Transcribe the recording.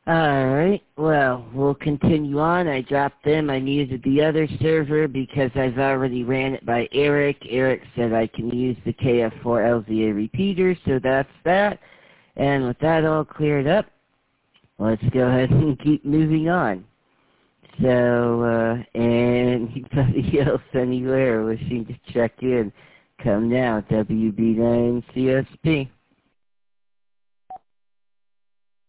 Alright, well, we'll continue on. I dropped them. I muted the other server because I've already ran it by Eric. Eric said I can use the KF4 LZA repeater, so that's that. And with that all cleared up, let's go ahead and keep moving on. So, anybody else anywhere wishing to check in, come now, WB9CSP.